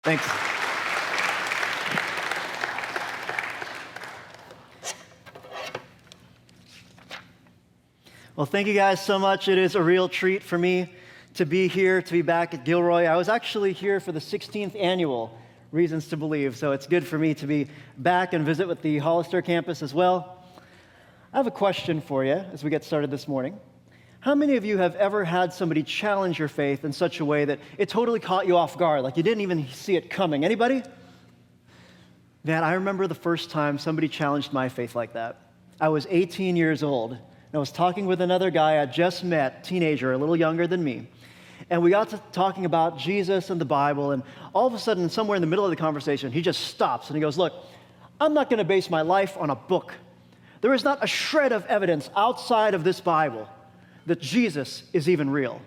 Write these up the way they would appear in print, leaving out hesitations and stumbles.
Thanks. Well, thank you guys so much. It is a real treat for me to be here, to be back at Gilroy. I was actually here for the 16th annual Reasons to Believe, so it's good for me to be back and visit with the Hollister campus as well. I have a question for you as we get started this morning. How many of you have ever had somebody challenge your faith in such a way that it totally caught you off guard, like you didn't even see it coming? Anybody? Man, I remember the first time somebody challenged my faith like that. I was 18 years old, and I was talking with another guy I just met, teenager, a little younger than me. And we got to talking about Jesus and the Bible, and all of a sudden, somewhere in the middle of the conversation, he just stops and he goes, "Look, I'm not going to base my life on a book. There is not a shred of evidence outside of this Bible that Jesus is even real."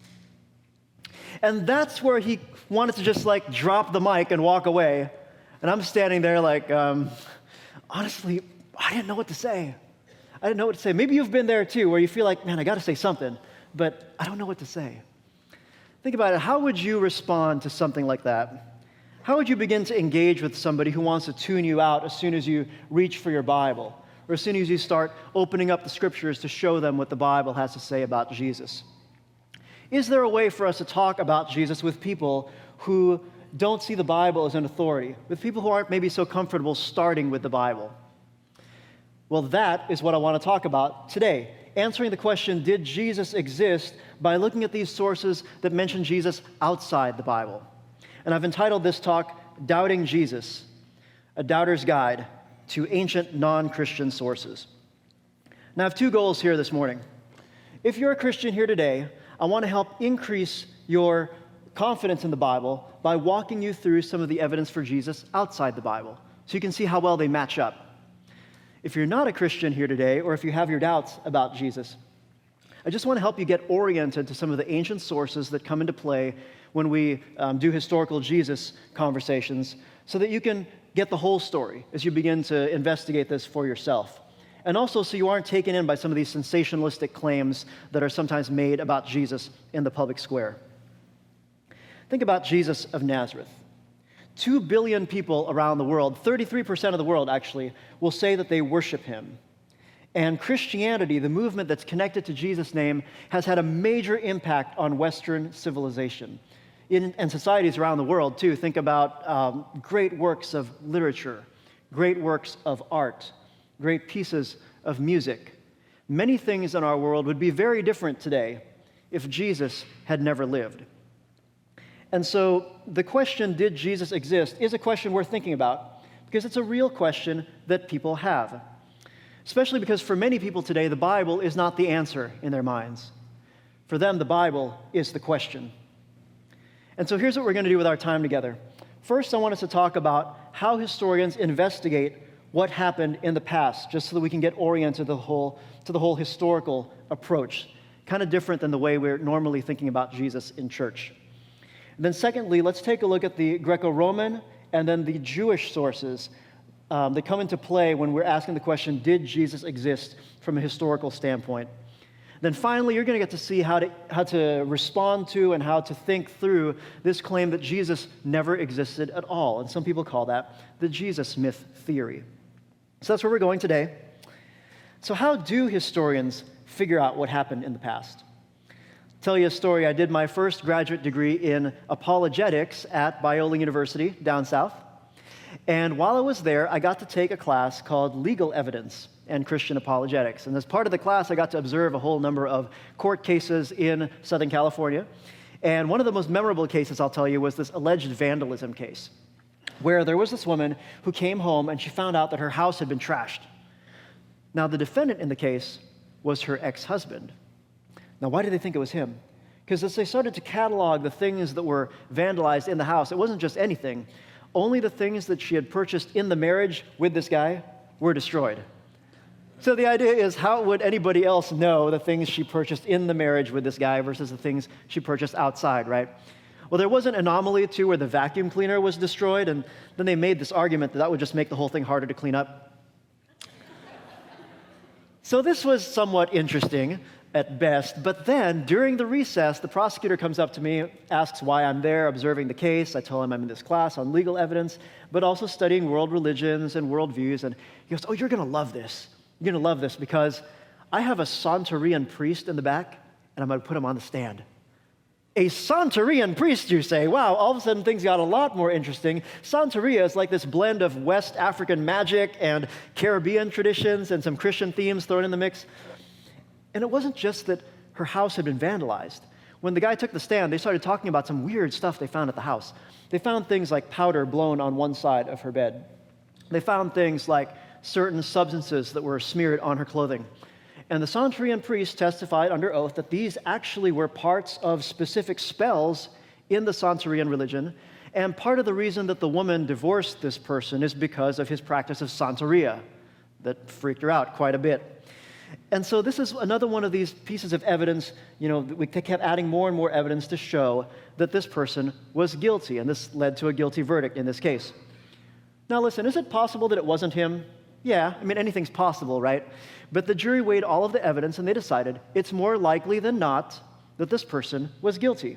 And that's where he wanted to just like drop the mic and walk away. And I'm standing there like, honestly, I didn't know what to say. I didn't know what to say. Maybe you've been there too, where you feel like, man, I got to say something, but I don't know what to say. Think about it. How would you respond to something like that? How would you begin to engage with somebody who wants to tune you out as soon as you reach for your Bible, or as soon as you start opening up the scriptures to show them what the Bible has to say about Jesus? Is there a way for us to talk about Jesus with people who don't see the Bible as an authority, with people who aren't maybe so comfortable starting with the Bible? Well, that is what I want to talk about today, answering the question, did Jesus exist, by looking at these sources that mention Jesus outside the Bible. And I've entitled this talk, Doubting Jesus, a Doubter's Guide to Ancient Non-Christian Sources. Now, I have two goals here this morning. If you're a Christian here today, I want to help increase your confidence in the Bible by walking you through some of the evidence for Jesus outside the Bible, so you can see how well they match up. If you're not a Christian here today, or if you have your doubts about Jesus, I just want to help you get oriented to some of the ancient sources that come into play when we do historical Jesus conversations, so that you can get the whole story as you begin to investigate this for yourself. And also so you aren't taken in by some of these sensationalistic claims that are sometimes made about Jesus in the public square. Think about Jesus of Nazareth. 2 billion people around the world, 33% of the world actually, will say that they worship him. And Christianity, the movement that's connected to Jesus' name, has had a major impact on Western civilization. And societies around the world, too. Think about great works of literature, great works of art, great pieces of music. Many things in our world would be very different today if Jesus had never lived. And so the question, did Jesus exist, is a question worth thinking about, because it's a real question that people have. Especially because for many people today, the Bible is not the answer in their minds. For them, the Bible is the question. And so here's what we're going to do with our time together. First, I want us to talk about how historians investigate what happened in the past, just so that we can get oriented to the whole historical approach, kind of different than the way we're normally thinking about Jesus in church. And then secondly, let's take a look at the Greco-Roman and then the Jewish sources that come into play when we're asking the question, did Jesus exist from a historical standpoint? Then finally, you're going to get to see how to respond to and how to think through this claim that Jesus never existed at all. And some people call that the Jesus myth theory. So that's where we're going today. So how do historians figure out what happened in the past? Tell you a story. I did my first graduate degree in apologetics at Biola University down south. And while I was there, I got to take a class called Legal Evidence and Christian Apologetics. And as part of the class, I got to observe a whole number of court cases in Southern California. And one of the most memorable cases, I'll tell you, was this alleged vandalism case, where there was this woman who came home and she found out that her house had been trashed. Now, the defendant in the case was her ex-husband. Now, why did they think it was him? Because as they started to catalog the things that were vandalized in the house, it wasn't just anything. Only the things that she had purchased in the marriage with this guy were destroyed. So the idea is, how would anybody else know the things she purchased in the marriage with this guy versus the things she purchased outside, right? Well, there was an anomaly, too, where the vacuum cleaner was destroyed, and then they made this argument that that would just make the whole thing harder to clean up. So this was somewhat interesting, at best. But then, during the recess, the prosecutor comes up to me, asks why I'm there observing the case. I tell him I'm in this class on legal evidence, but also studying world religions and worldviews. And he goes, oh, you're going to love this. You're going to love this because I have a Santerian priest in the back, and I'm going to put him on the stand. A Santerian priest, you say? Wow, all of a sudden things got a lot more interesting. Santeria is like this blend of West African magic and Caribbean traditions and some Christian themes thrown in the mix. And it wasn't just that her house had been vandalized. When the guy took the stand, they started talking about some weird stuff they found at the house. They found things like powder blown on one side of her bed. They found things like certain substances that were smeared on her clothing. And the Santerian priest testified under oath that these actually were parts of specific spells in the Santerian religion. And part of the reason that the woman divorced this person is because of his practice of Santeria. That freaked her out quite a bit. And so this is another one of these pieces of evidence, we kept adding more and more evidence to show that this person was guilty. And this led to a guilty verdict in this case. Now listen, is it possible that it wasn't him? Yeah, anything's possible, right? But the jury weighed all of the evidence and they decided it's more likely than not that this person was guilty.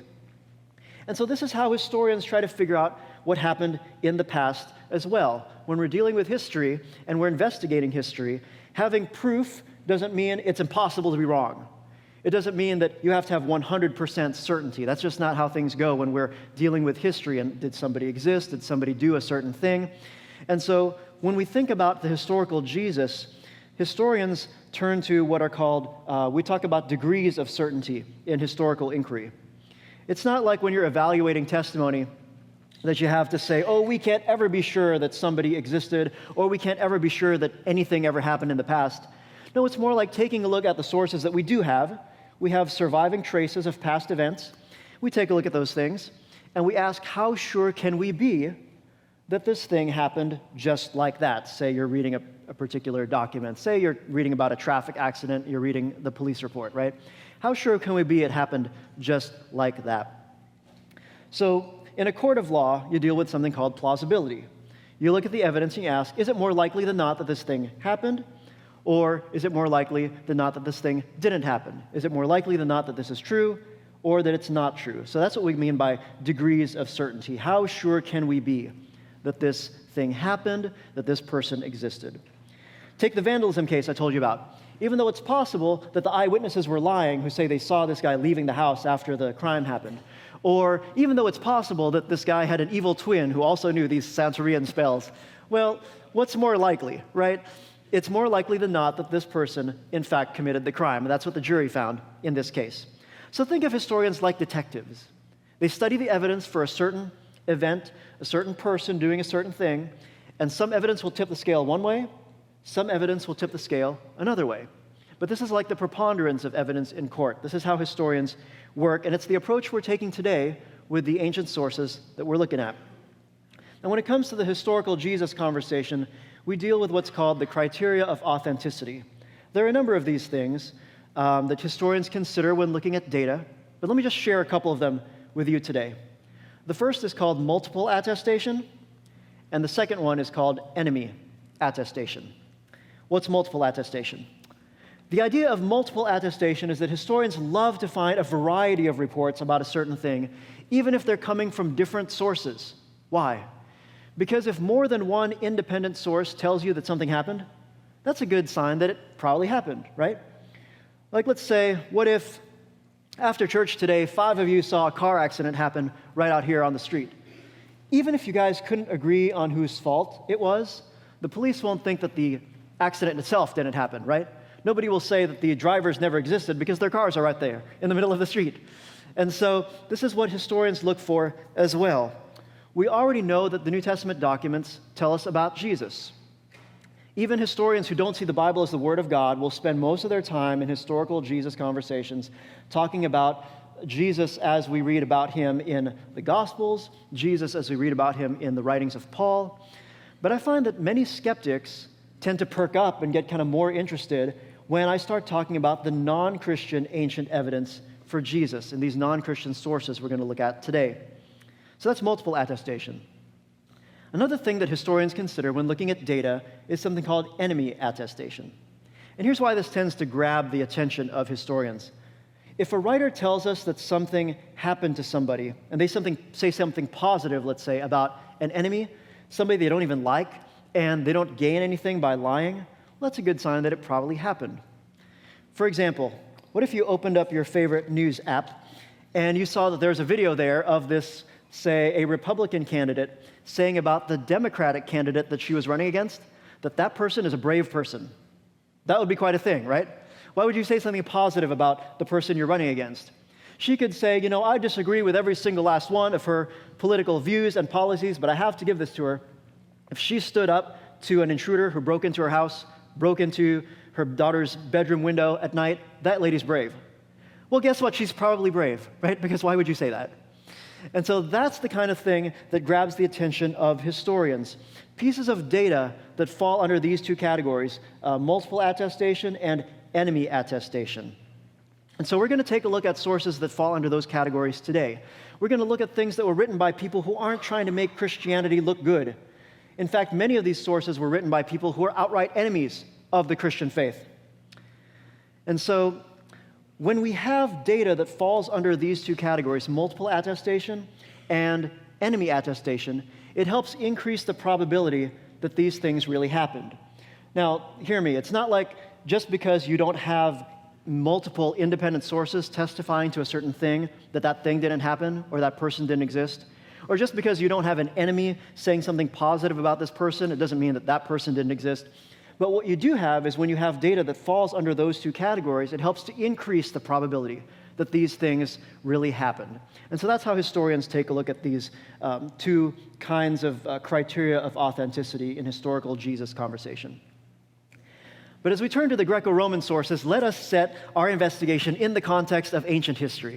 And so this is how historians try to figure out what happened in the past as well. When we're dealing with history and we're investigating history, having proof doesn't mean it's impossible to be wrong. It doesn't mean that you have to have 100% certainty. That's just not how things go when we're dealing with history. And did somebody exist? Did somebody do a certain thing? And so when we think about the historical Jesus, historians turn to what are called, we talk about degrees of certainty in historical inquiry. It's not like when you're evaluating testimony that you have to say, oh, we can't ever be sure that somebody existed, or we can't ever be sure that anything ever happened in the past. No, it's more like taking a look at the sources that we do have. We have surviving traces of past events. We take a look at those things, and we ask, how sure can we be that this thing happened just like that? Say you're reading a particular document. Say you're reading about a traffic accident. You're reading the police report, right? How sure can we be it happened just like that? So in a court of law, you deal with something called plausibility. You look at the evidence and you ask, is it more likely than not that this thing happened? Or is it more likely than not that this thing didn't happen? Is it more likely than not that this is true or that it's not true? So that's what we mean by degrees of certainty. How sure can we be that this thing happened, that this person existed? Take the vandalism case I told you about. Even though it's possible that the eyewitnesses were lying who say they saw this guy leaving the house after the crime happened, or even though it's possible that this guy had an evil twin who also knew these Santerian spells, well, what's more likely, right? It's more likely than not that this person, in fact, committed the crime. And that's what the jury found in this case. So think of historians like detectives. They study the evidence for a certain event, a certain person doing a certain thing, and some evidence will tip the scale one way, some evidence will tip the scale another way. But this is like the preponderance of evidence in court. This is how historians work, and it's the approach we're taking today with the ancient sources that we're looking at. Now, when it comes to the historical Jesus conversation, we deal with what's called the criteria of authenticity. There are a number of these things that historians consider when looking at data, but let me just share a couple of them with you today. The first is called multiple attestation, and the second one is called enemy attestation. What's multiple attestation? The idea of multiple attestation is that historians love to find a variety of reports about a certain thing, even if they're coming from different sources. Why? Because if more than one independent source tells you that something happened, that's a good sign that it probably happened, right? Like, let's say, what if after church today, 5 of you saw a car accident happen right out here on the street? Even if you guys couldn't agree on whose fault it was, the police won't think that the accident itself didn't happen, right? Nobody will say that the drivers never existed because their cars are right there in the middle of the street. And so this is what historians look for as well. We already know that the New Testament documents tell us about Jesus. Even historians who don't see the Bible as the Word of God will spend most of their time in historical Jesus conversations talking about Jesus as we read about him in the Gospels, Jesus as we read about him in the writings of Paul. But I find that many skeptics tend to perk up and get kind of more interested when I start talking about the non-Christian ancient evidence for Jesus and these non-Christian sources we're going to look at today. So that's multiple attestation. Another thing that historians consider when looking at data is something called enemy attestation. And here's why this tends to grab the attention of historians. If a writer tells us that something happened to somebody, and they say something positive, let's say, about an enemy, somebody they don't even like, and they don't gain anything by lying, well, that's a good sign that it probably happened. For example, what if you opened up your favorite news app and you saw that there's a video there of this, say, a Republican candidate saying about the Democratic candidate that she was running against, that person is a brave person. That would be quite a thing, right? Why would you say something positive about the person you're running against? She could say, I disagree with every single last one of her political views and policies, but I have to give this to her. If she stood up to an intruder who broke into her house, broke into her daughter's bedroom window at night, that lady's brave. Well, guess what? She's probably brave, right? Because why would you say that? And so that's the kind of thing that grabs the attention of historians. Pieces of data that fall under these two categories, multiple attestation and enemy attestation. And so we're going to take a look at sources that fall under those categories today. We're going to look at things that were written by people who aren't trying to make Christianity look good. In fact, many of these sources were written by people who are outright enemies of the Christian faith. And so when we have data that falls under these two categories, multiple attestation and enemy attestation, it helps increase the probability that these things really happened. Now, hear me, it's not like just because you don't have multiple independent sources testifying to a certain thing, that thing didn't happen or that person didn't exist. Or just because you don't have an enemy saying something positive about this person, it doesn't mean that person didn't exist. But what you do have is when you have data that falls under those two categories, it helps to increase the probability that these things really happened. And so that's how historians take a look at these two kinds of criteria of authenticity in historical Jesus conversation. But as we turn to the Greco-Roman sources, let us set our investigation in the context of ancient history.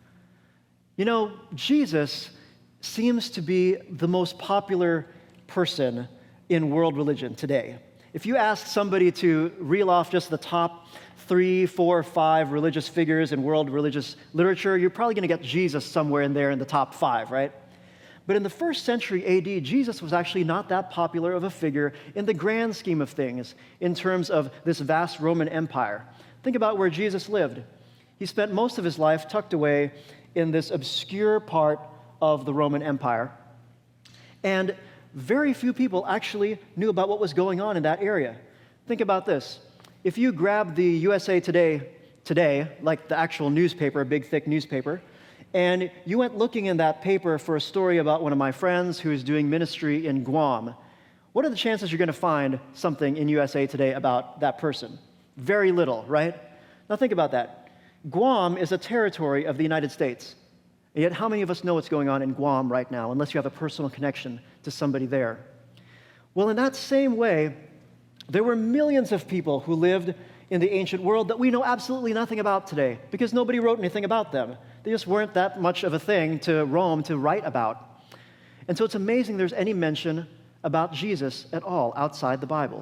Jesus seems to be the most popular person in world religion today. If you ask somebody to reel off just the top 3, 4, 5 religious figures in world religious literature, you're probably going to get Jesus somewhere in there in the top 5, right? But in the first century AD, Jesus was actually not that popular of a figure in the grand scheme of things in terms of this vast Roman Empire. Think about where Jesus lived. He spent most of his life tucked away in this obscure part of the Roman Empire. And very few people actually knew about what was going on in that area. Think about this. If you grab the USA Today, like the actual newspaper, a big, thick newspaper, and you went looking in that paper for a story about one of my friends who is doing ministry in Guam, what are the chances you're going to find something in USA Today about that person? Very little, right? Now think about that. Guam is a territory of the United States. And yet how many of us know what's going on in Guam right now, unless you have a personal connection to somebody there? Well, in that same way, there were millions of people who lived in the ancient world that we know absolutely nothing about today because nobody wrote anything about them. They just weren't that much of a thing to Rome to write about. And so it's amazing there's any mention about Jesus at all outside the Bible.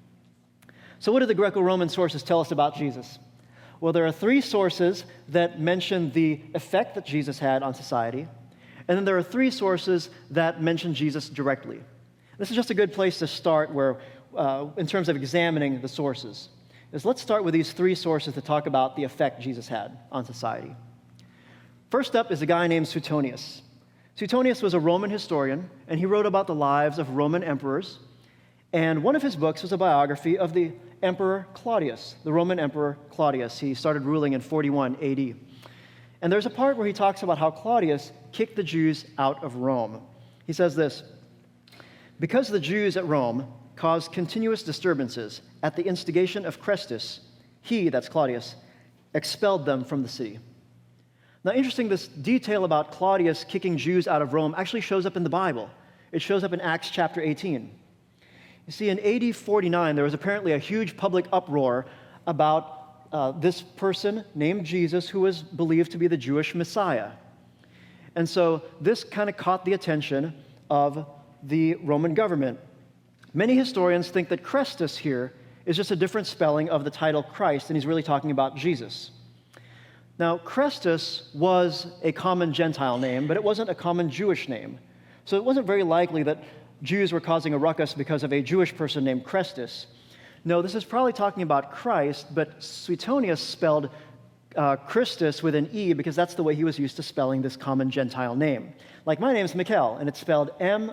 So what do the Greco-Roman sources tell us about Jesus? Well, there are 3 sources that mention the effect that Jesus had on society, and then there are 3 sources that mention Jesus directly. This is just a good place to start in terms of examining the sources. Let's start with these 3 sources to talk about the effect Jesus had on society. First up is a guy named Suetonius. Suetonius was a Roman historian, and he wrote about the lives of Roman emperors. And one of his books was a biography of the Emperor Claudius, the Roman Emperor Claudius. He started ruling in 41 AD. And there's a part where he talks about how Claudius kicked the Jews out of Rome. He says this: "Because the Jews at Rome caused continuous disturbances at the instigation of Chrestus, he," that's Claudius, "expelled them from the city." Now, interesting, this detail about Claudius kicking Jews out of Rome actually shows up in the Bible. It shows up in Acts chapter 18. You see, in AD 49, there was apparently a huge public uproar about this person named Jesus who was believed to be the Jewish Messiah. And so this kind of caught the attention of the Roman government. Many historians think that Chrestus here is just a different spelling of the title Christ, and he's really talking about Jesus. Now, Chrestus was a common Gentile name, but it wasn't a common Jewish name. So it wasn't very likely that Jews were causing a ruckus because of a Jewish person named Chrestus. No, this is probably talking about Christ, but Suetonius spelled Christus with an E because that's the way he was used to spelling this common Gentile name. Like my name's Mikel, and it's spelled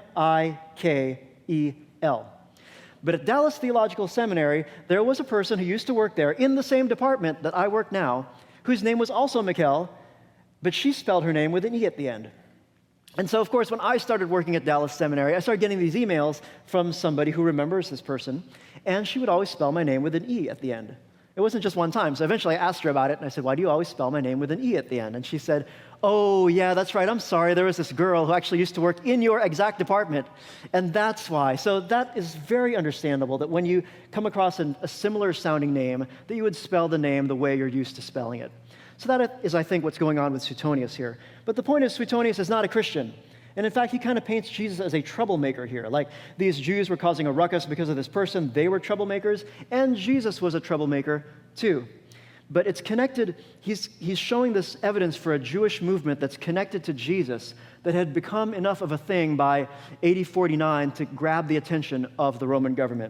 M-I-K-E-L. But at Dallas Theological Seminary, there was a person who used to work there in the same department that I work now, whose name was also Mikel, but she spelled her name with an E at the end. And so, of course, when I started working at Dallas Seminary, I started getting these emails from somebody who remembers this person, and she would always spell my name with an E at the end. It wasn't just one time. So eventually I asked her about it, and I said, why do you always spell my name with an E at the end? And she said, oh, yeah, that's right. I'm sorry. There was this girl who actually used to work in your exact department, and that's why. So that is very understandable that when you come across a similar sounding name, that you would spell the name the way you're used to spelling it. So that is, I think, what's going on with Suetonius here. But the point is, Suetonius is not a Christian. And in fact, he kind of paints Jesus as a troublemaker here. Like these Jews were causing a ruckus because of this person. They were troublemakers. And Jesus was a troublemaker too. But it's connected. He's showing this evidence for a Jewish movement that's connected to Jesus that had become enough of a thing by AD 49 to grab the attention of the Roman government.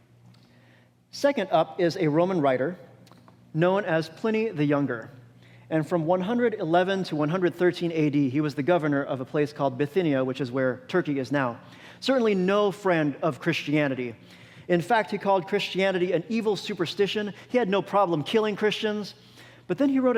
Second up is a Roman writer known as Pliny the Younger. And from 111 to 113 AD, he was the governor of a place called Bithynia, which is where Turkey is now. Certainly no friend of Christianity. In fact, he called Christianity an evil superstition. He had no problem killing Christians. But then he wrote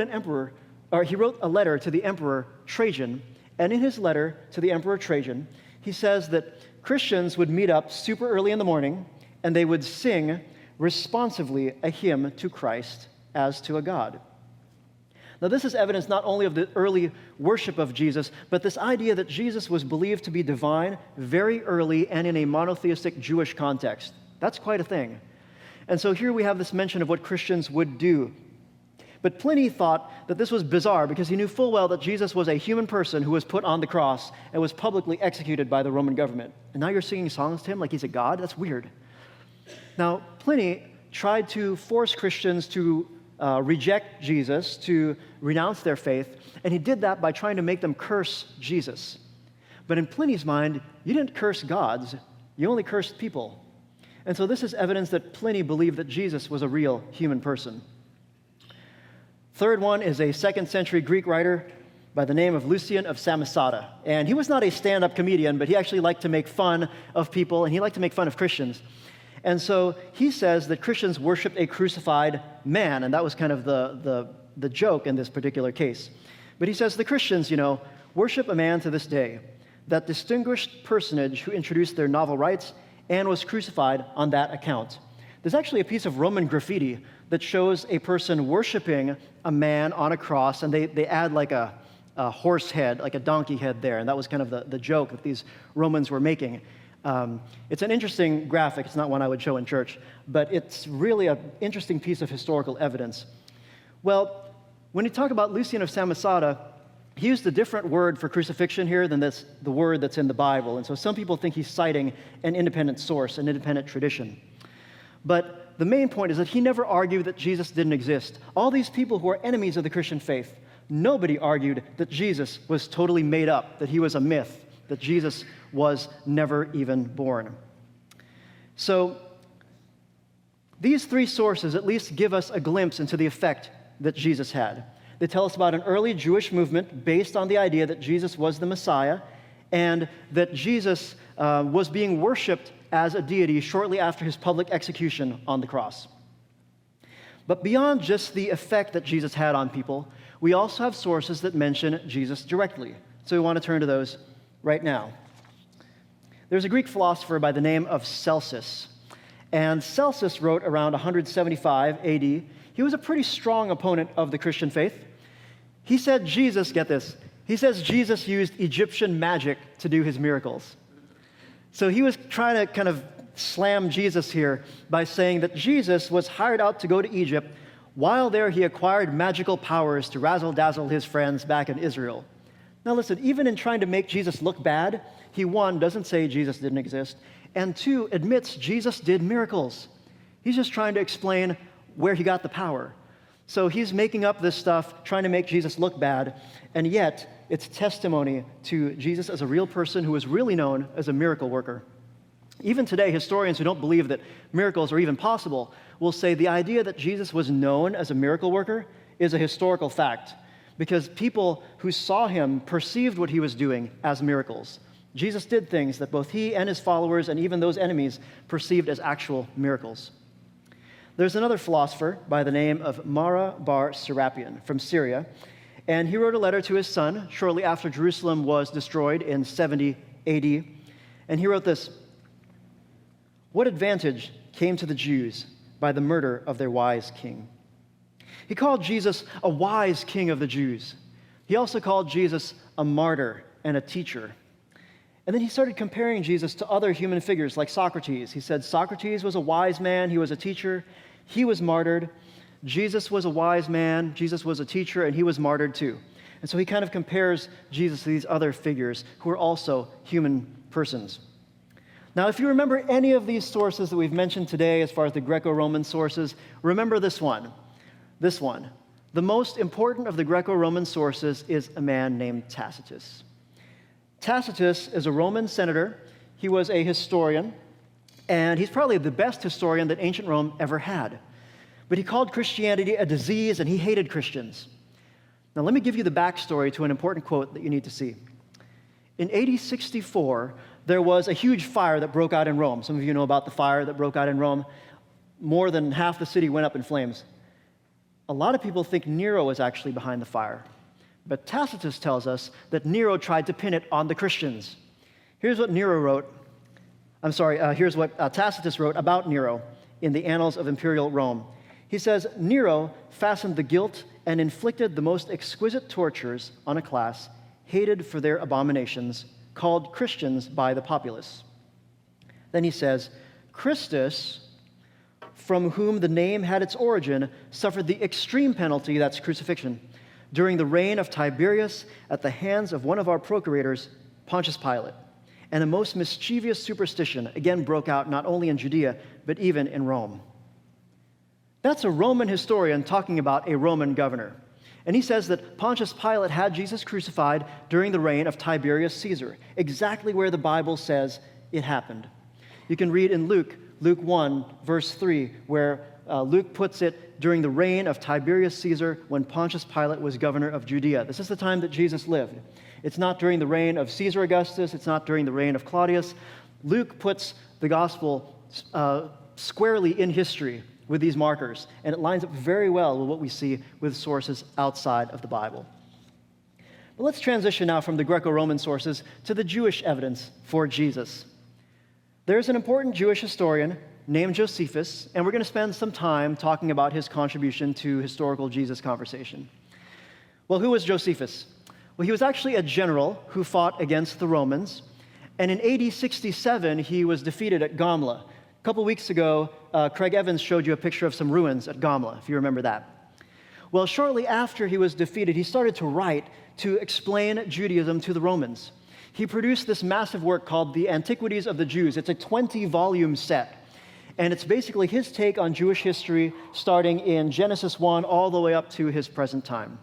a letter to the Emperor Trajan. And in his letter to the Emperor Trajan, he says that Christians would meet up super early in the morning, and they would sing responsively a hymn to Christ as to a god. Now, this is evidence not only of the early worship of Jesus, but this idea that Jesus was believed to be divine very early and in a monotheistic Jewish context. That's quite a thing. And so here we have this mention of what Christians would do. But Pliny thought that this was bizarre because he knew full well that Jesus was a human person who was put on the cross and was publicly executed by the Roman government. And now you're singing songs to him like he's a god? That's weird. Now, Pliny tried to force Christians to reject Jesus, to renounce their faith, and he did that by trying to make them curse Jesus. But in Pliny's mind, you didn't curse gods, you only cursed people. And so this is evidence that Pliny believed that Jesus was a real human person. Third one is a 2nd century Greek writer by the name of Lucian of Samosata. And he was not a stand-up comedian, but he actually liked to make fun of people, and he liked to make fun of Christians. And so he says that Christians worship a crucified man, and that was kind of the joke in this particular case. But he says the Christians, worship a man to this day, that distinguished personage who introduced their novel rites and was crucified on that account. There's actually a piece of Roman graffiti that shows a person worshiping a man on a cross, and they add like a horse head, like a donkey head there, and that was kind of the joke that these Romans were making. It's an interesting graphic. It's not one I would show in church, but it's really an interesting piece of historical evidence. Well, when you talk about Lucian of Samosata, he used a different word for crucifixion here than the word that's in the Bible. And so some people think he's citing an independent source, an independent tradition. But the main point is that he never argued that Jesus didn't exist. All these people who are enemies of the Christian faith, nobody argued that Jesus was totally made up, that he was a myth, that Jesus was never even born. So these three sources at least give us a glimpse into the effect that Jesus had. They tell us about an early Jewish movement based on the idea that Jesus was the Messiah and that Jesus was being worshipped as a deity shortly after his public execution on the cross. But beyond just the effect that Jesus had on people, we also have sources that mention Jesus directly. So we want to turn to those right now. There's a Greek philosopher by the name of Celsus, and Celsus wrote around 175 AD. He was a pretty strong opponent of the Christian faith. He said Jesus, get this, he says Jesus used Egyptian magic to do his miracles. So he was trying to kind of slam Jesus here by saying that Jesus was hired out to go to Egypt. While there, he acquired magical powers to razzle-dazzle his friends back in Israel. Now listen, even in trying to make Jesus look bad, he, one, doesn't say Jesus didn't exist, and two, admits Jesus did miracles. He's just trying to explain where he got the power. So he's making up this stuff, trying to make Jesus look bad, and yet it's testimony to Jesus as a real person who was really known as a miracle worker. Even today, historians who don't believe that miracles are even possible will say the idea that Jesus was known as a miracle worker is a historical fact, because people who saw him perceived what he was doing as miracles. Jesus did things that both he and his followers and even those enemies perceived as actual miracles. There's another philosopher by the name of Mara bar Serapion from Syria, and he wrote a letter to his son shortly after Jerusalem was destroyed in 70 AD, and he wrote this: "What advantage came to the Jews by the murder of their wise king?" He called Jesus a wise king of the Jews. He also called Jesus a martyr and a teacher. And then he started comparing Jesus to other human figures like Socrates. He said Socrates was a wise man, he was a teacher, he was martyred. Jesus was a wise man, Jesus was a teacher, and he was martyred too. And so he kind of compares Jesus to these other figures who are also human persons. Now, if you remember any of these sources that we've mentioned today as far as the Greco-Roman sources, remember this one. This one. The most important of the Greco-Roman sources is a man named Tacitus. Tacitus is a Roman senator. He was a historian, and he's probably the best historian that ancient Rome ever had. But he called Christianity a disease, and he hated Christians. Now, let me give you the backstory to an important quote that you need to see. In AD 64, there was a huge fire that broke out in Rome. Some of you know about the fire that broke out in Rome. More than half the city went up in flames. A lot of people think Nero was actually behind the fire. But Tacitus tells us that Nero tried to pin it on the Christians. Here's what here's what Tacitus wrote about Nero in the Annals of Imperial Rome. He says, "Nero fastened the guilt and inflicted the most exquisite tortures on a class hated for their abominations, called Christians by the populace." Then he says, "Christus, from whom the name had its origin, suffered the extreme penalty, that's crucifixion, during the reign of Tiberius at the hands of one of our procurators, Pontius Pilate. And a most mischievous superstition again broke out not only in Judea, but even in Rome." That's a Roman historian talking about a Roman governor. And he says that Pontius Pilate had Jesus crucified during the reign of Tiberius Caesar, exactly where the Bible says it happened. You can read in Luke 1, verse 3, where Luke puts it during the reign of Tiberius Caesar when Pontius Pilate was governor of Judea. This is the time that Jesus lived. It's not during the reign of Caesar Augustus. It's not during the reign of Claudius. Luke puts the gospel squarely in history with these markers, and it lines up very well with what we see with sources outside of the Bible. But let's transition now from the Greco-Roman sources to the Jewish evidence for Jesus. There's an important Jewish historian named Josephus, and we're going to spend some time talking about his contribution to historical Jesus conversation. Well, who was Josephus? Well, he was actually a general who fought against the Romans, and in AD 67, he was defeated at Gamla. A couple weeks ago, Craig Evans showed you a picture of some ruins at Gamla, if you remember that. Well, shortly after he was defeated, he started to write to explain Judaism to the Romans. He produced this massive work called The Antiquities of the Jews. It's a 20-volume set. And it's basically his take on Jewish history, starting in Genesis 1 all the way up to his present time.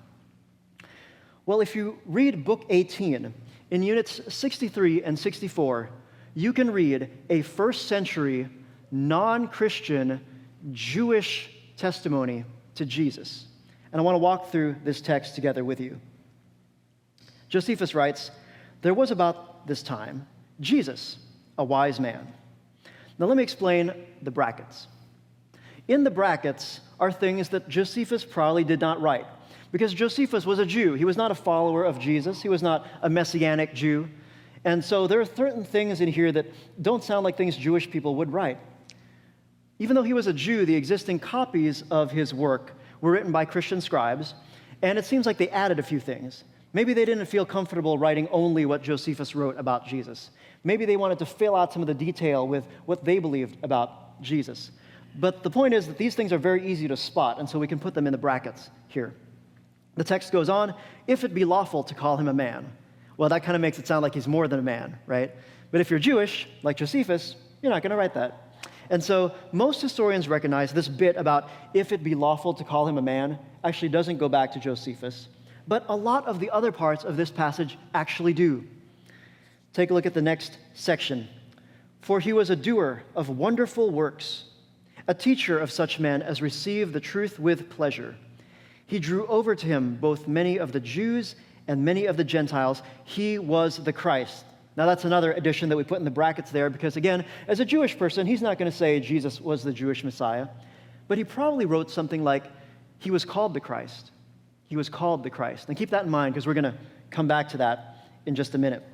Well, if you read Book 18, in units 63 and 64, you can read a first-century, non-Christian Jewish testimony to Jesus. And I want to walk through this text together with you. Josephus writes, "There was about this time Jesus, a wise man." Now let me explain the brackets. In the brackets are things that Josephus probably did not write, because Josephus was a Jew. He was not a follower of Jesus. He was not a messianic Jew. And so there are certain things in here that don't sound like things Jewish people would write. Even though he was a Jew, the existing copies of his work were written by Christian scribes, and it seems like they added a few things. Maybe they didn't feel comfortable writing only what Josephus wrote about Jesus. Maybe they wanted to fill out some of the detail with what they believed about Jesus. But the point is that these things are very easy to spot, and so we can put them in the brackets here. The text goes on, "If it be lawful to call him a man." Well, that kind of makes it sound like he's more than a man, right? But if you're Jewish, like Josephus, you're not going to write that. And so most historians recognize this bit about if it be lawful to call him a man actually doesn't go back to Josephus. But a lot of the other parts of this passage actually do. Take a look at the next section. For he was a doer of wonderful works, a teacher of such men as receive the truth with pleasure. He drew over to him both many of the Jews and many of the Gentiles. He was the Christ. Now that's another addition that we put in the brackets there because, again, as a Jewish person, he's not going to say Jesus was the Jewish Messiah, but he probably wrote something like, he was called the Christ. He was called the Christ. And keep that in mind because we're going to come back to that in just a minute.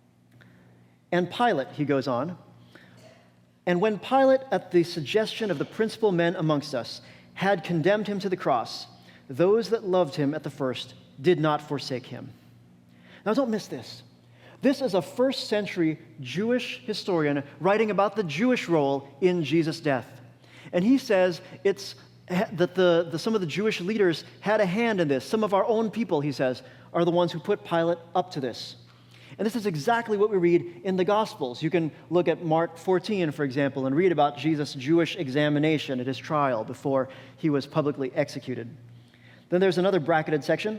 And Pilate, he goes on, and when Pilate, at the suggestion of the principal men amongst us, had condemned him to the cross, those that loved him at the first did not forsake him. Now don't miss this. This is a first century Jewish historian writing about the Jewish role in Jesus' death. And he says it's that some of the Jewish leaders had a hand in this. Some of our own people, he says, are the ones who put Pilate up to this. And this is exactly what we read in the Gospels. You can look at Mark 14, for example, and read about Jesus' Jewish examination at his trial before he was publicly executed. Then there's another bracketed section.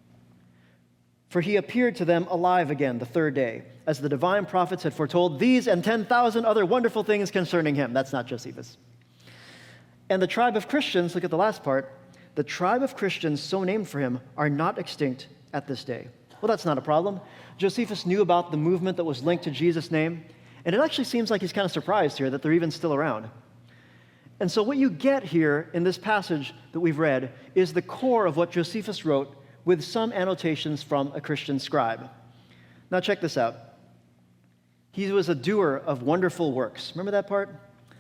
For he appeared to them alive again the third day, as the divine prophets had foretold these and 10,000 other wonderful things concerning him. That's not Josephus. And the tribe of Christians, look at the last part, the tribe of Christians so named for him are not extinct at this day. Well, that's not a problem. Josephus knew about the movement that was linked to Jesus' name, and it actually seems like he's kind of surprised here that they're even still around. And so what you get here in this passage that we've read is the core of what Josephus wrote with some annotations from a Christian scribe. Now check this out. He was a doer of wonderful works. Remember that part?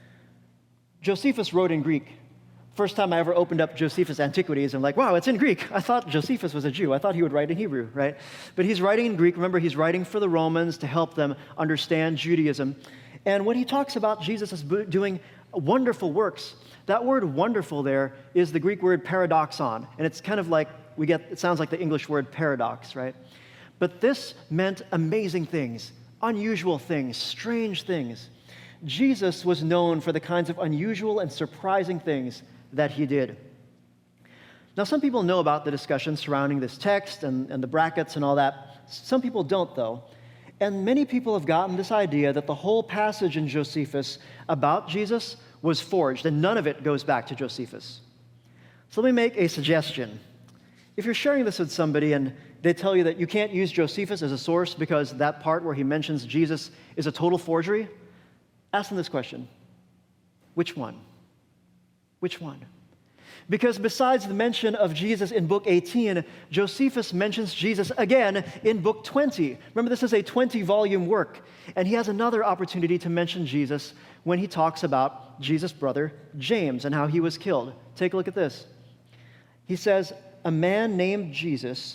Josephus wrote in Greek. First time I ever opened up Josephus' Antiquities, I'm like, wow, it's in Greek. I thought Josephus was a Jew. I thought he would write in Hebrew, right? But he's writing in Greek. Remember, he's writing for the Romans to help them understand Judaism. And when he talks about Jesus as doing wonderful works, that word wonderful there is the Greek word paradoxon. And it's kind of like, it sounds like the English word paradox, right? But this meant amazing things, unusual things, strange things. Jesus was known for the kinds of unusual and surprising things that he did. Now, some people know about the discussion surrounding this text and the brackets and all that. Some people don't, though. And many people have gotten this idea that the whole passage in Josephus about Jesus was forged, and none of it goes back to Josephus. So let me make a suggestion. If you're sharing this with somebody and they tell you that you can't use Josephus as a source because that part where he mentions Jesus is a total forgery, ask them this question. Which one? Which one? Because besides the mention of Jesus in book 18, Josephus mentions Jesus again in book 20. Remember, this is a 20-volume work, and he has another opportunity to mention Jesus when he talks about Jesus' brother James and how he was killed. Take a look at this. He says, a man named James,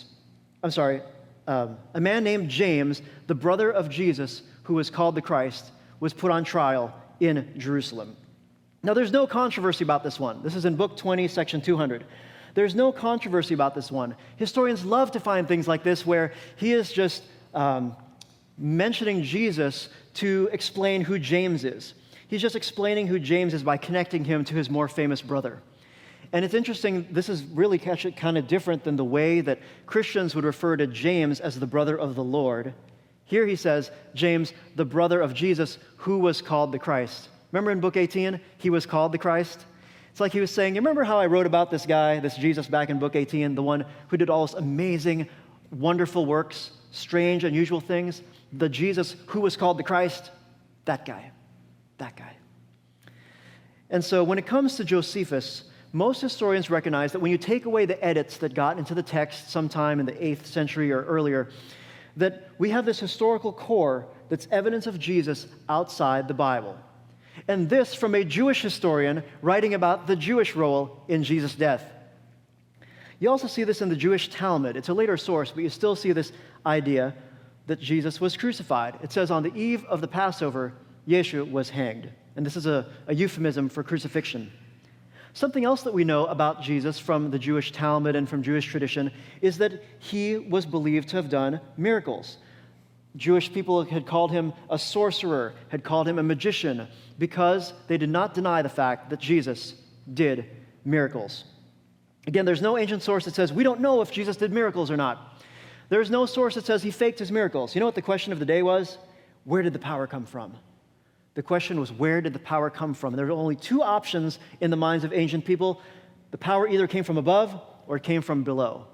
the brother of Jesus, who was called the Christ, was put on trial in Jerusalem. Now, there's no controversy about this one. This is in Book 20, Section 200. There's no controversy about this one. Historians love to find things like this where he is just mentioning Jesus to explain who James is. He's just explaining who James is by connecting him to his more famous brother. And it's interesting, this is really kind of different than the way that Christians would refer to James as the brother of the Lord. Here he says, James, the brother of Jesus, who was called the Christ. Remember in book 18, he was called the Christ? It's like he was saying, you remember how I wrote about this guy, this Jesus, back in book 18, the one who did all those amazing, wonderful works, strange, unusual things? The Jesus who was called the Christ? That guy. That guy. And so when it comes to Josephus, most historians recognize that when you take away the edits that got into the text sometime in the 8th century or earlier, that we have this historical core that's evidence of Jesus outside the Bible. And this from a Jewish historian writing about the Jewish role in Jesus' death. You also see this in the Jewish Talmud. It's a later source, but you still see this idea that Jesus was crucified. It says on the eve of the Passover, Yeshua was hanged. And this is a euphemism for crucifixion. Something else that we know about Jesus from the Jewish Talmud and from Jewish tradition is that he was believed to have done miracles. Jewish people had called him a sorcerer, had called him a magician, because they did not deny the fact that Jesus did miracles. Again, there's no ancient source that says we don't know if Jesus did miracles or not. There's no source that says he faked his miracles. You know what the question of the day was? Where did the power come from? The question was, where did the power come from? There were only two options in the minds of ancient people. The power either came from above or it came from below.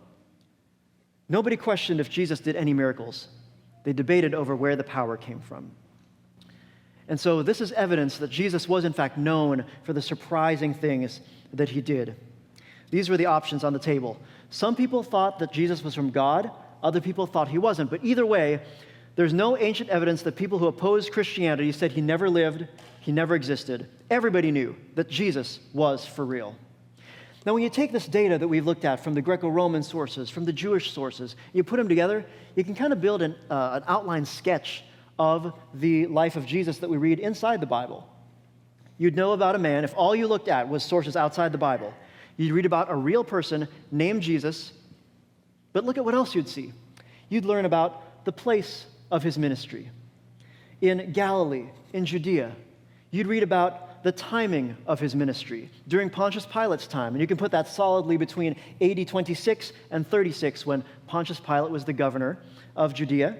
Nobody questioned if Jesus did any miracles. They debated over where the power came from. And so this is evidence that Jesus was in fact known for the surprising things that he did. These were the options on the table. Some people thought that Jesus was from God. Other people thought he wasn't. But either way, there's no ancient evidence that people who opposed Christianity said he never lived, he never existed. Everybody knew that Jesus was for real. Now, when you take this data that we've looked at from the Greco-Roman sources, from the Jewish sources, you put them together, you can kind of build an outline sketch of the life of Jesus that we read inside the Bible. You'd know about a man, if all you looked at was sources outside the Bible, you'd read about a real person named Jesus, but look at what else you'd see. You'd learn about the place of his ministry. In Galilee, in Judea, you'd read about the timing of his ministry during Pontius Pilate's time, and you can put that solidly between AD 26 and 36 when Pontius Pilate was the governor of Judea.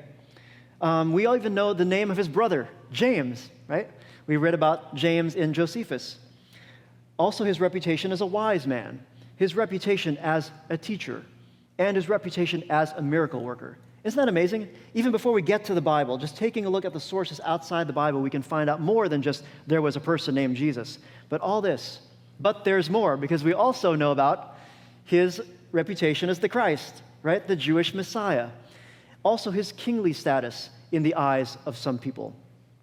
We all even know the name of his brother, James, right? We read about James in Josephus. Also, his reputation as a wise man, his reputation as a teacher, and his reputation as a miracle worker. Isn't that amazing? Even before we get to the Bible, just taking a look at the sources outside the Bible, we can find out more than just there was a person named Jesus. But all this, but there's more, because we also know about his reputation as the Christ, right? The Jewish Messiah. Also his kingly status in the eyes of some people.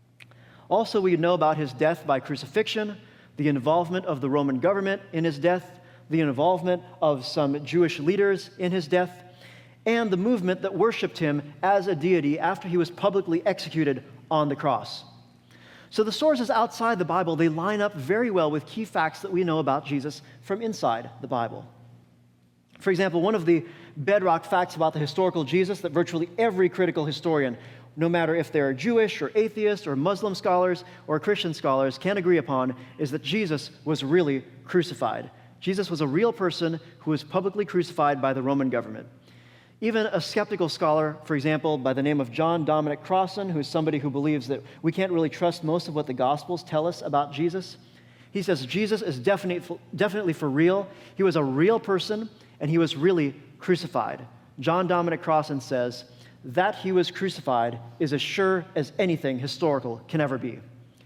Also, we know about his death by crucifixion, the involvement of the Roman government in his death, the involvement of some Jewish leaders in his death, and the movement that worshiped him as a deity after he was publicly executed on the cross. So the sources outside the Bible, they line up very well with key facts that we know about Jesus from inside the Bible. For example, one of the bedrock facts about the historical Jesus that virtually every critical historian, no matter if they're Jewish or atheist or Muslim scholars or Christian scholars, can agree upon is that Jesus was really crucified. Jesus was a real person who was publicly crucified by the Roman government. Even a skeptical scholar, for example, by the name of John Dominic Crossan, who's somebody who believes that we can't really trust most of what the Gospels tell us about Jesus, he says Jesus is definitely for real. He was a real person, and he was really crucified. John Dominic Crossan says, that he was crucified is as sure as anything historical can ever be.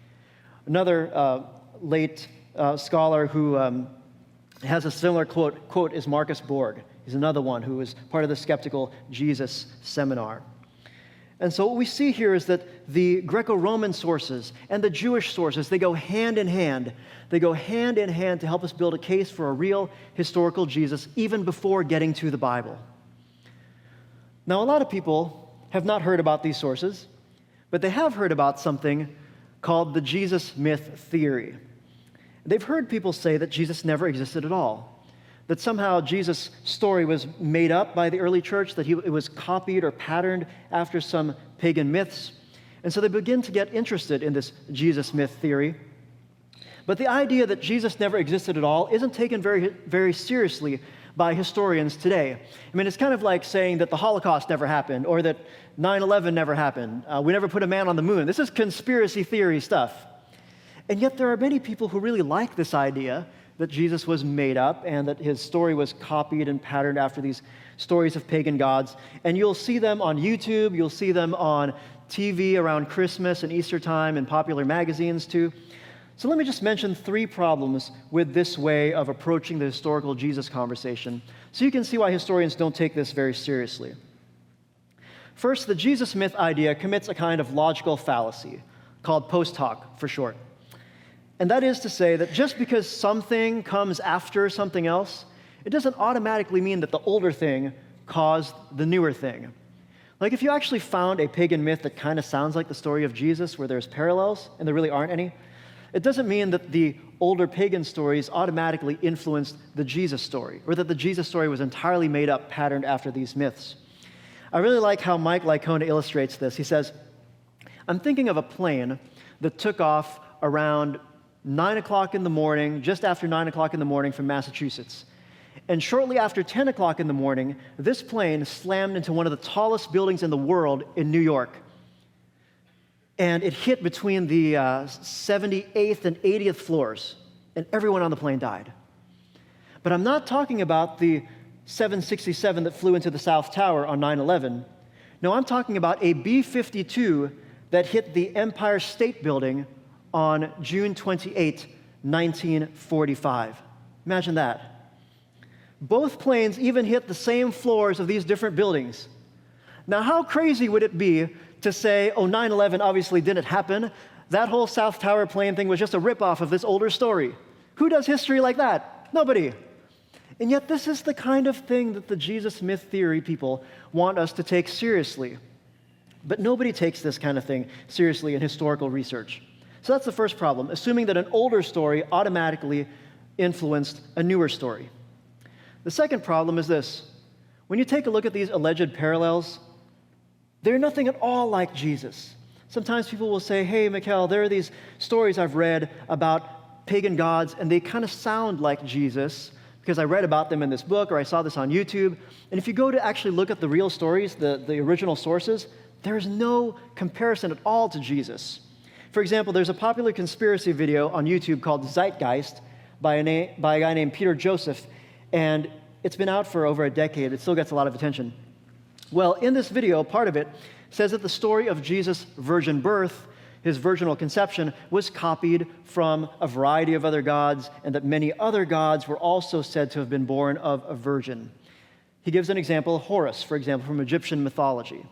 Another late scholar who has a similar quote is Marcus Borg. He's another one who was part of the skeptical Jesus seminar. And so what we see here is that the Greco-Roman sources and the Jewish sources, they go hand in hand. They go hand in hand to help us build a case for a real historical Jesus even before getting to the Bible. Now, a lot of people have not heard about these sources, but they have heard about something called the Jesus myth theory. They've heard people say that Jesus never existed at all, that somehow Jesus' story was made up by the early church, that it was copied or patterned after some pagan myths. And so they begin to get interested in this Jesus myth theory. But the idea that Jesus never existed at all isn't taken very, very seriously by historians today. I mean, it's kind of like saying that the Holocaust never happened or that 9/11 never happened. We never put a man on the moon. This is conspiracy theory stuff. And yet there are many people who really like this idea that Jesus was made up and that his story was copied and patterned after these stories of pagan gods. And you'll see them on YouTube, you'll see them on TV around Christmas and Easter time and popular magazines too. So let me just mention 3 problems with this way of approaching the historical Jesus conversation so you can see why historians don't take this very seriously. First, the Jesus myth idea commits a kind of logical fallacy called post hoc for short. And that is to say that just because something comes after something else, it doesn't automatically mean that the older thing caused the newer thing. Like if you actually found a pagan myth that kind of sounds like the story of Jesus where there's parallels, and there really aren't any, it doesn't mean that the older pagan stories automatically influenced the Jesus story, or that the Jesus story was entirely made up, patterned after these myths. I really like how Mike Licona illustrates this. He says, I'm thinking of a plane that took off around 9 o'clock in the morning, just after 9 o'clock in the morning from Massachusetts. And shortly after 10 o'clock in the morning, this plane slammed into one of the tallest buildings in the world in New York. and it hit between the 78th and 80th floors, and everyone on the plane died. But I'm not talking about the 767 that flew into the South Tower on 9/11. No, I'm talking about a B-52 that hit the Empire State Building on June 28, 1945. Imagine that. Both planes even hit the same floors of these different buildings. Now, how crazy would it be to say, oh, 9/11 obviously didn't happen. That whole South Tower plane thing was just a ripoff of this older story. Who does history like that? Nobody. And yet this is the kind of thing that the Jesus myth theory people want us to take seriously. But nobody takes this kind of thing seriously in historical research. So that's the first problem, assuming that an older story automatically influenced a newer story. The second problem is this. When you take a look at these alleged parallels, they're nothing at all like Jesus. Sometimes people will say, hey, Mikkel, there are these stories I've read about pagan gods, and they kind of sound like Jesus because I read about them in this book or I saw this on YouTube. And if you go to actually look at the real stories, the original sources, there's no comparison at all to Jesus. For example, there's a popular conspiracy video on YouTube called Zeitgeist by a guy named Peter Joseph, and it's been out for over a decade. It still gets a lot of attention. Well, in this video, part of it says that the story of Jesus' virgin birth, his virginal conception, was copied from a variety of other gods, and that many other gods were also said to have been born of a virgin. He gives an example, Horus, for example, from Egyptian mythology.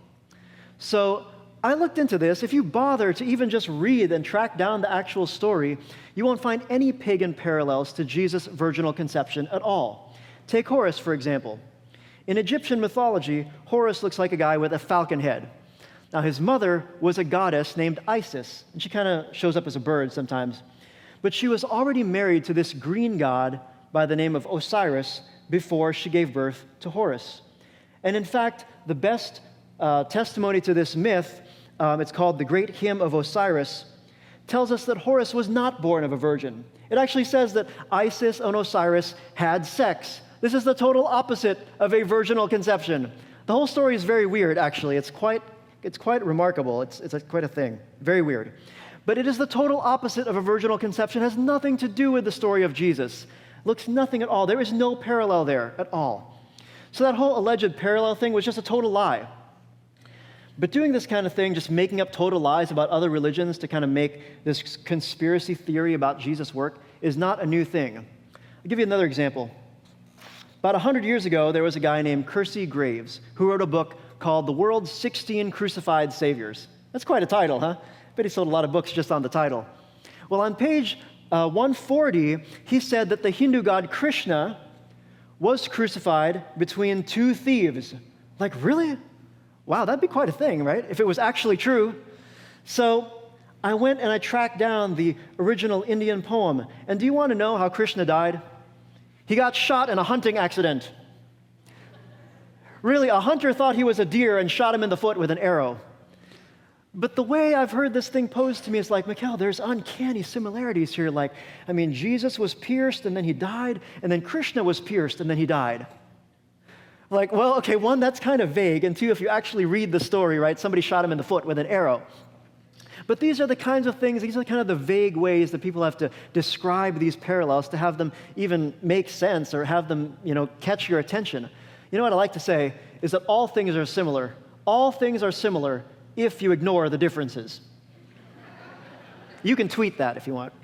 So I looked into this. If you bother to even just read and track down the actual story, you won't find any pagan parallels to Jesus' virginal conception at all. Take Horus, for example. In Egyptian mythology, Horus looks like a guy with a falcon head. Now, his mother was a goddess named Isis, and she kind of shows up as a bird sometimes. But she was already married to this green god by the name of Osiris before she gave birth to Horus. And in fact, the best testimony to this myth, it's called the Great Hymn of Osiris, tells us that Horus was not born of a virgin. It actually says that Isis and Osiris had sex. This is the total opposite of a virginal conception. The whole story is very weird, actually. It's quite remarkable. It's quite a thing. Very weird. But it is the total opposite of a virginal conception. It has nothing to do with the story of Jesus. It looks nothing at all. There is no parallel there at all. So that whole alleged parallel thing was just a total lie. But doing this kind of thing, just making up total lies about other religions to kind of make this conspiracy theory about Jesus work, is not a new thing. I'll give you another example. About 100 years ago, there was a guy named Kersey Graves who wrote a book called The World's 16 Crucified Saviors. That's quite a title, huh? I bet he sold a lot of books just on the title. Well, on page 140, he said that the Hindu god Krishna was crucified between two thieves. Like, really? Wow, that'd be quite a thing, right? If it was actually true. So I went and I tracked down the original Indian poem. And do you want to know how Krishna died? He got shot in a hunting accident. Really, a hunter thought he was a deer and shot him in the foot with an arrow. But the way I've heard this thing posed to me is like, Mikkel, there's uncanny similarities here. Like, Jesus was pierced and then he died, and then Krishna was pierced and then he died. Like, well, okay, one, that's kind of vague, and two, if you actually read the story, right, somebody shot him in the foot with an arrow. But these are the kinds of things, these are kind of the vague ways that people have to describe these parallels to have them even make sense or have them, catch your attention. You know what I like to say is that all things are similar. All things are similar if you ignore the differences. You can tweet that if you want.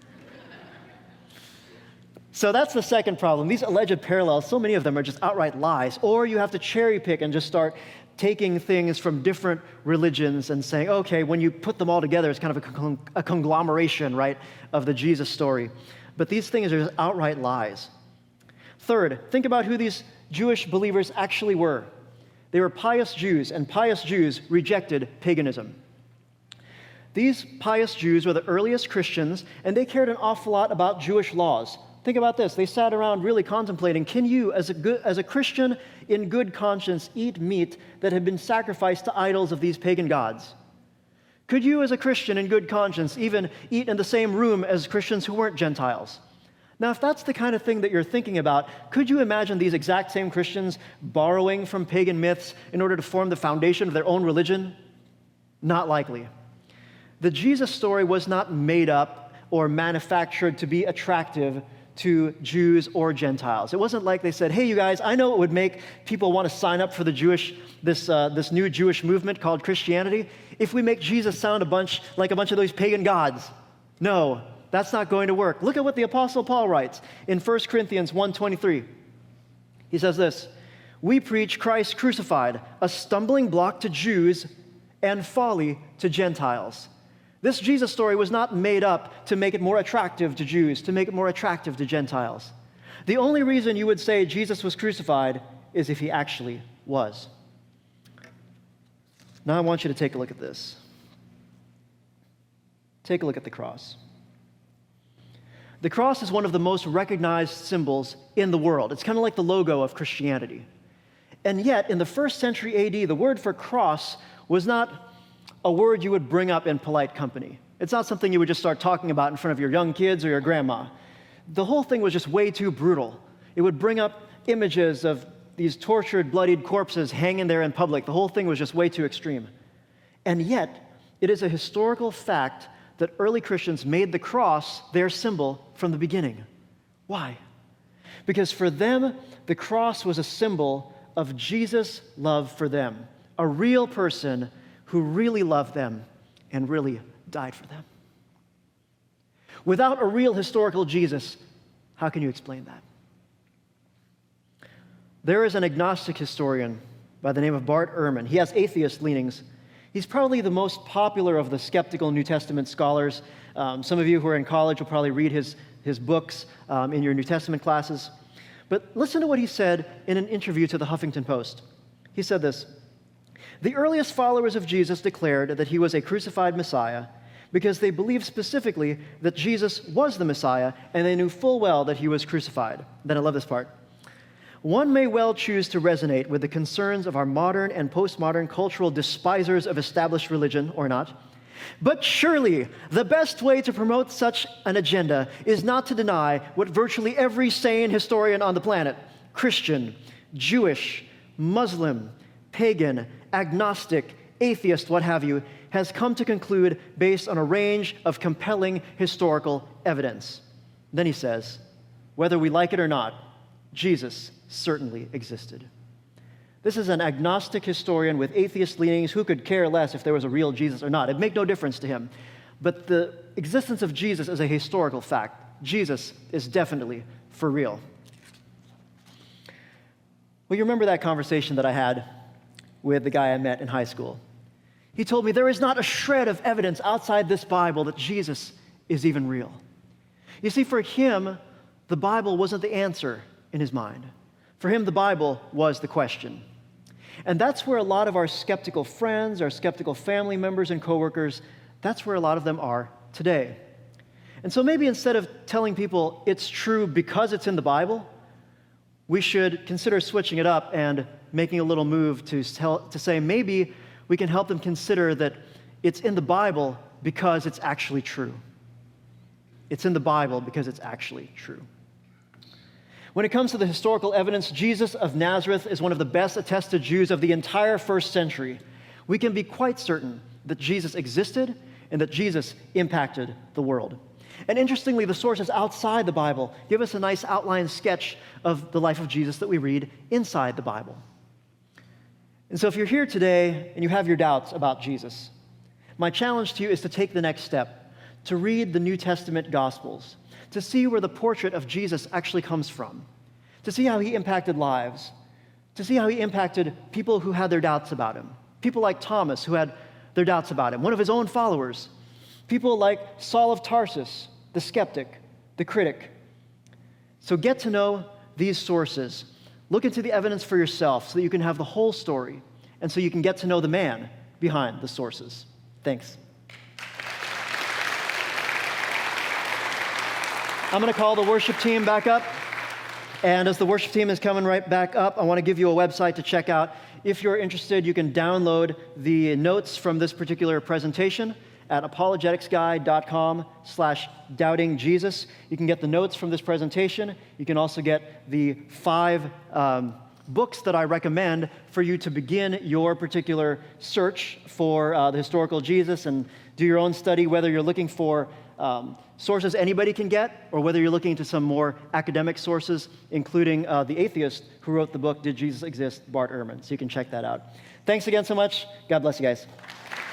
So that's the second problem. These alleged parallels, so many of them are just outright lies. Or you have to cherry pick and just start taking things from different religions and saying, okay, when you put them all together, it's kind of a conglomeration, right, of the Jesus story. But these things are just outright lies. Third, think about who these Jewish believers actually were. They were pious Jews, and pious Jews rejected paganism. These pious Jews were the earliest Christians, and they cared an awful lot about Jewish laws. Think about this. They sat around really contemplating, can you, as a Christian in good conscience, eat meat that had been sacrificed to idols of these pagan gods? Could you, as a Christian in good conscience, even eat in the same room as Christians who weren't Gentiles? Now, if that's the kind of thing that you're thinking about, could you imagine these exact same Christians borrowing from pagan myths in order to form the foundation of their own religion? Not likely. The Jesus story was not made up or manufactured to be attractive to Jews or Gentiles. It wasn't like they said, hey, you guys, I know it would make people want to sign up for this new Jewish movement called Christianity if we make Jesus sound like a bunch of those pagan gods. No, that's not going to work. Look at what the Apostle Paul writes in 1 Corinthians 1:23. He says this, we preach Christ crucified, a stumbling block to Jews and folly to Gentiles. This Jesus story was not made up to make it more attractive to Jews, to make it more attractive to Gentiles. The only reason you would say Jesus was crucified is if he actually was. Now I want you to take a look at this. Take a look at the cross. The cross is one of the most recognized symbols in the world. It's kind of like the logo of Christianity. And yet, in the first century AD, the word for cross was not a word you would bring up in polite company. It's not something you would just start talking about in front of your young kids or your grandma. The whole thing was just way too brutal. It would bring up images of these tortured, bloodied corpses hanging there in public. The whole thing was just way too extreme. And yet, it is a historical fact that early Christians made the cross their symbol from the beginning. Why? Because for them, the cross was a symbol of Jesus' love for them, a real person who really loved them and really died for them. Without a real historical Jesus, how can you explain that? There is an agnostic historian by the name of Bart Ehrman. He has atheist leanings. He's probably the most popular of the skeptical New Testament scholars. Some of you who are in college will probably read his books in your New Testament classes. But listen to what he said in an interview to the Huffington Post. He said this, the earliest followers of Jesus declared that he was a crucified Messiah because they believed specifically that Jesus was the Messiah and they knew full well that he was crucified. Then I love this part. One may well choose to resonate with the concerns of our modern and postmodern cultural despisers of established religion, or not. But surely the best way to promote such an agenda is not to deny what virtually every sane historian on the planet, Christian, Jewish, Muslim, pagan, agnostic, atheist, what have you, has come to conclude based on a range of compelling historical evidence. Then he says, whether we like it or not, Jesus certainly existed. This is an agnostic historian with atheist leanings who could care less if there was a real Jesus or not. It'd make no difference to him. But the existence of Jesus is a historical fact. Jesus is definitely for real. Well, you remember that conversation that I had with the guy I met in high school. He told me there is not a shred of evidence outside this Bible that Jesus is even real. You see, for him, the Bible wasn't the answer in his mind. For him, the Bible was the question. And that's where a lot of our skeptical friends, our skeptical family members and coworkers, that's where a lot of them are today. And so maybe instead of telling people it's true because it's in the Bible, we should consider switching it up and making a little move to say maybe we can help them consider that it's in the Bible because it's actually true. It's in the Bible because it's actually true. When it comes to the historical evidence, Jesus of Nazareth is one of the best attested Jews of the entire first century. We can be quite certain that Jesus existed and that Jesus impacted the world. And interestingly, the sources outside the Bible give us a nice outline sketch of the life of Jesus that we read inside the Bible. And so if you're here today and you have your doubts about Jesus, my challenge to you is to take the next step, to read the New Testament Gospels, to see where the portrait of Jesus actually comes from, to see how he impacted lives, to see how he impacted people who had their doubts about him, people like Thomas who had their doubts about him, one of his own followers, people like Saul of Tarsus, the skeptic, the critic. So get to know these sources. Look into the evidence for yourself so that you can have the whole story and so you can get to know the man behind the sources. Thanks. I'm going to call the worship team back up. And as the worship team is coming right back up, I want to give you a website to check out. If you're interested, you can download the notes from this particular presentation at apologeticsguy.com/doubtingjesus. You can get the notes from this presentation. You can also get the 5 books that I recommend for you to begin your particular search for the historical Jesus and do your own study, whether you're looking for sources anybody can get, or whether you're looking into some more academic sources, including the atheist who wrote the book, Did Jesus Exist? Bart Ehrman. So you can check that out. Thanks again so much. God bless you guys.